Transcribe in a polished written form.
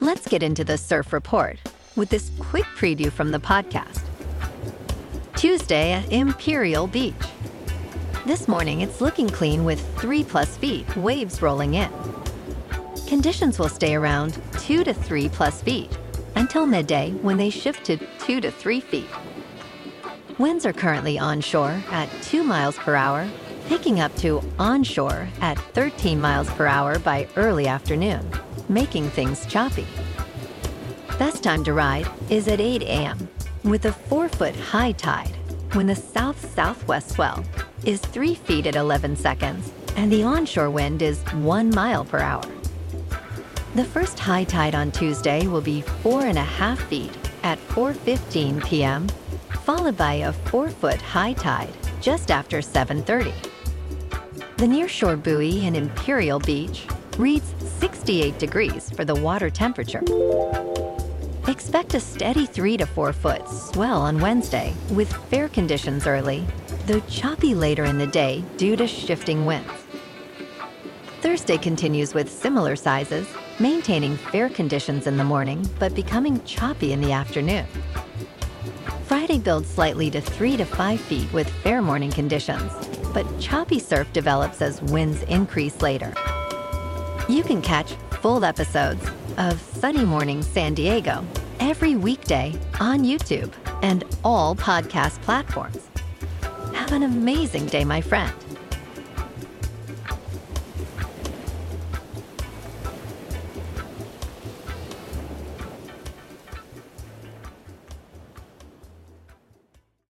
Let's get into the surf report with this quick preview from the podcast. Tuesday at Imperial Beach. This morning, it's looking clean with 3+ feet, waves rolling in. Conditions will stay around 2 to 3+ feet until midday when they shift to 2 to 3 feet. Winds are currently onshore at 2 miles per hour, picking up to onshore at 13 miles per hour by early afternoon, making things choppy. Best time to ride is at 8 a.m. with a 4-foot high tide when the south-southwest swell is 3 feet at 11 seconds and the onshore wind is 1 mile per hour. The first high tide on Tuesday will be 4.5 feet at 4:15 p.m., followed by a 4-foot high tide just after 7:30. The nearshore buoy in Imperial Beach reads 68 degrees for the water temperature. Expect a steady 3 to 4 foot swell on Wednesday with fair conditions early, though choppy later in the day due to shifting winds. Thursday continues with similar sizes, maintaining fair conditions in the morning but becoming choppy in the afternoon. Friday builds slightly to 3 to 5 feet with fair morning conditions, but choppy surf develops as winds increase later. You can catch full episodes of Sunny Morning San Diego every weekday on YouTube and all podcast platforms. Have an amazing day, my friend.